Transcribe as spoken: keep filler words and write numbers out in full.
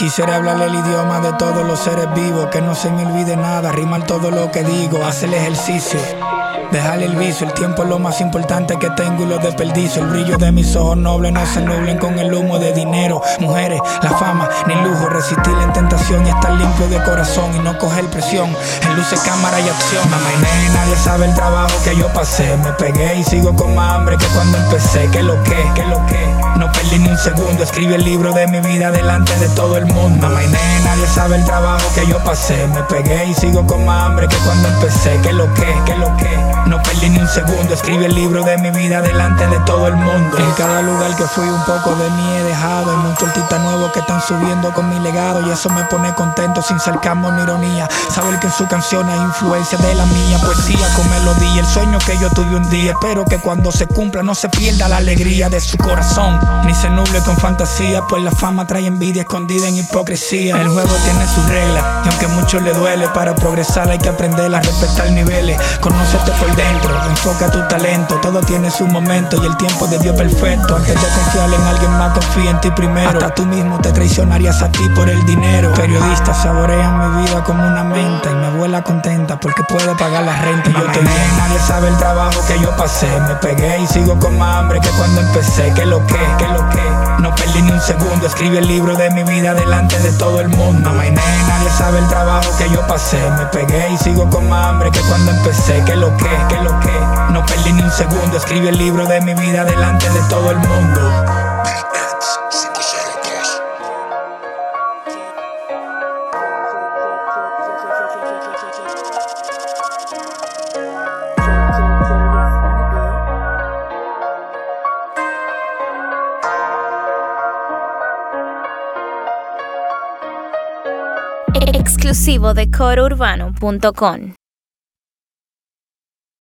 Quisiera hablarle el idioma de todos los seres vivos, que no se me olvide nada, rimar todo lo que digo, hacer el ejercicio, dejarle el vicio. El tiempo es lo más importante que tengo y lo desperdicio. El brillo de mis ojos nobles no se nublen con el humo de dinero, mujeres, la fama, ni lujo. Resistir la tentación y estar limpio de corazón y no coger presión en luces, cámara y acción. Mamá y nene, nadie sabe el trabajo que yo pasé. Me pegué y sigo con más hambre que cuando empecé. Que lo que, que lo que, no perdí ni un segundo. Escribí el libro de mi vida delante de todo el mundo. Mamá y nene, nadie sabe el trabajo que yo pasé. Me pegué y sigo con más hambre que cuando empecé. Que lo que, que lo que, no perdí ni un segundo. Escribí el libro de mi vida delante de todo el mundo. En cada lugar que fui un poco de mí he dejado. Hay muchos artistas nuevos que están subiendo con mi legado, y eso me pone contento sin sarcasmo ni ironía. Saber que en su canción hay influencia de la mía, poesía con melodía, el sueño que yo tuve un día. Espero que cuando se cumpla no se pierda la alegría de su corazón, ni se nuble con fantasía, pues la fama trae envidia escondida en hipocresía. El juego tiene sus reglas y aunque a muchos le duele, para progresar hay que aprender a respetar niveles. Conócete por dentro, enfoca tu talento, todo tiene su momento y el tiempo de Dios perfecto. Antes de confiar en alguien más, confía en ti primero. Hasta tú mismo te traicionarías a ti por el dinero. Periodistas saborean mi vida como una menta y mi abuela contenta porque puede pagar la renta. Y yo estoy bien, nadie sabe el trabajo que yo pasé. Me pegué y sigo con más hambre que cuando empecé. Que lo que, que lo que, no perdí ni un segundo. Escribí el libro de mi vida delante de todo el mundo. Mamá y nene, nadie sabe el trabajo que yo pasé. Me pegué y sigo con más hambre que cuando empecé. Que lo que, que lo que, no perdí ni un segundo. Escribí el libro de mi vida delante de todo el mundo. Exclusivo de coro urbano punto com.